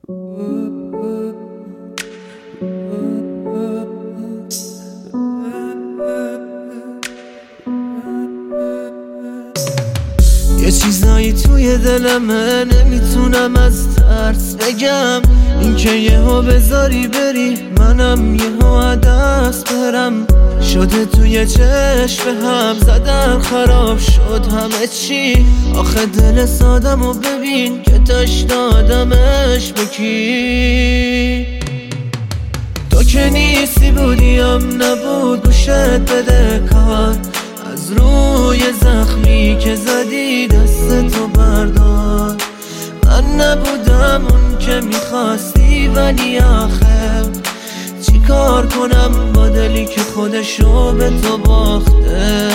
یه چیزایی توی دلمه نمیتونم از ترس بگم، اینکه یهو بذاری بری منم یهو دست برم. شده توی چشم هم زدن خراب شد همه چی، آخه دل سادمو ببین که تاش دادمش بکی. تو که نیستی بودیم نبود گوشت بده کار، از روی زخمی که زدی دستتو بردار. من نبودم اون که میخواستی ولی آخر چی کار کنم با دلی که خودشو به تو باخته.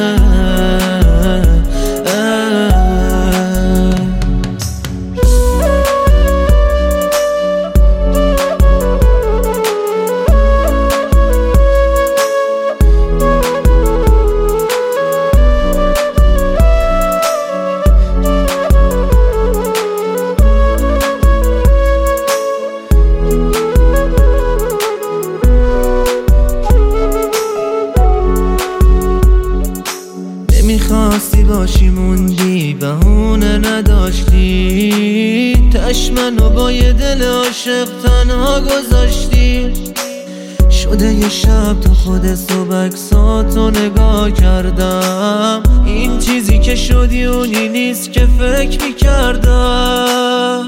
میخواستی باشی موندی بهونه نداشتی، تش منو با یه دل عاشق تنها گذاشتی. شده یه شب تو خود صبح عکساتو نگاه کردم، این چیزی که شدی اونی نیست که فکر میکردم.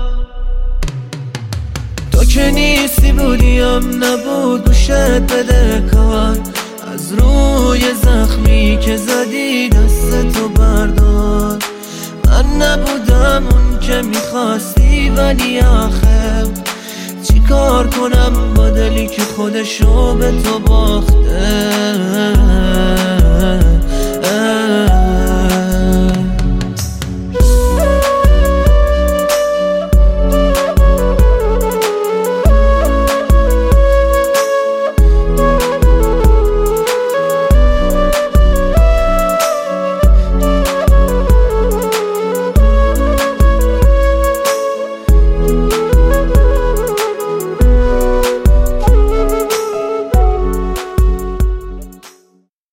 تو که نیستی بودیم نبود گوشت بده کار، از روی زخمی که زدی دستتو بردار. من نبودم اون که میخواستی ولی آخر چی کار کنم با دلی که خودشو به تو باخته.